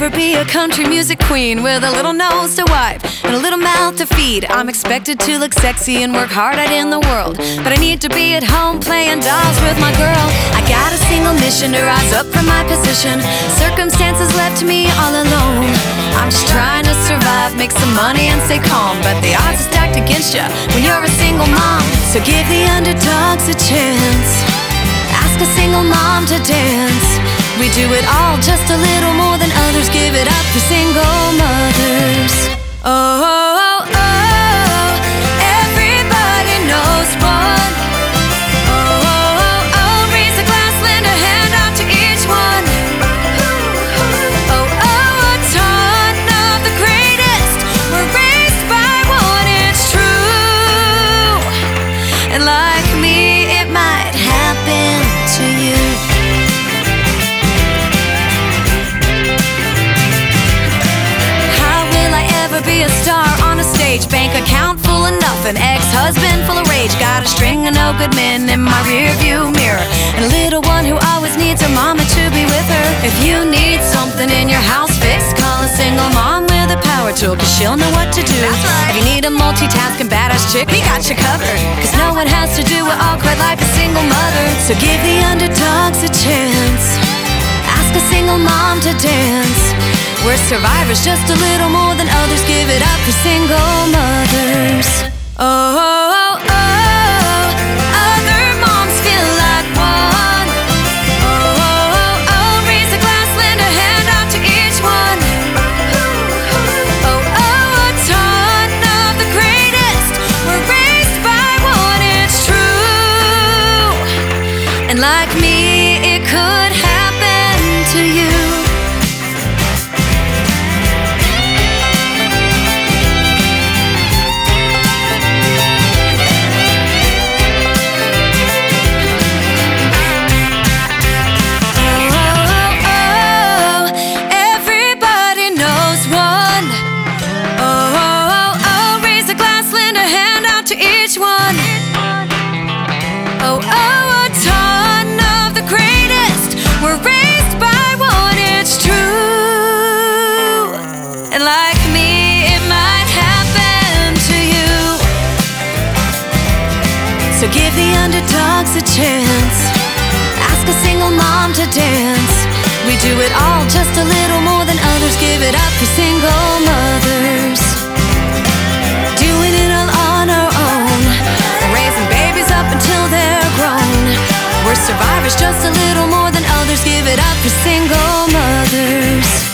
be a country music queen with a little nose to wipe and a little mouth to feed. I'm expected to look sexy and work hard out in the world, but I need to be at home playing dolls with my girl. I got a single mission to rise up from my position. Circumstances left me all alone. I'm just trying to survive, make some money and stay calm, but the odds are stacked against you when you're a single mom. So give the underdogs a chance. Ask a single mom to dance. We do it all just a little more than others. Give it up for single mothers. Oh, oh, oh, everybody knows one. Oh, oh, oh, oh, raise a glass, lend a hand out to each one. Oh, oh, a ton of the greatest were raised by one, it's true. And like me, it might happen to you. Be a star on a stage, bank account full of nothing, ex-husband full of rage, got a string of no good men in my rearview mirror, and a little one who always needs her mama to be with her. If you need something in your house fixed, call a single mom with a power tool, cause she'll know what to do. That's right. If you need a multitasking badass chick, we got you covered, cause no one has to do it all quite like a single mother. So give the underdogs a chance. Ask a single mom to dance. We're survivors just a little more than others. Give it up for single mothers. Oh, oh, oh, other moms feel like one. Oh, oh, oh, oh, raise a glass, lend a hand out to each one. Oh, oh, a ton of the greatest were raised by one, it's true. And like me, it could happen to you. Oh, oh, a ton of the greatest were raised by one, it's true. And like me, it might happen to you. So give the underdogs a chance. Ask a single mom to dance. We do it all just a little more than others. Give it up for single mothers. Doing it all on our own, raising babies up until they're grown. We're survivors just a little more than others. Give it up for single mothers.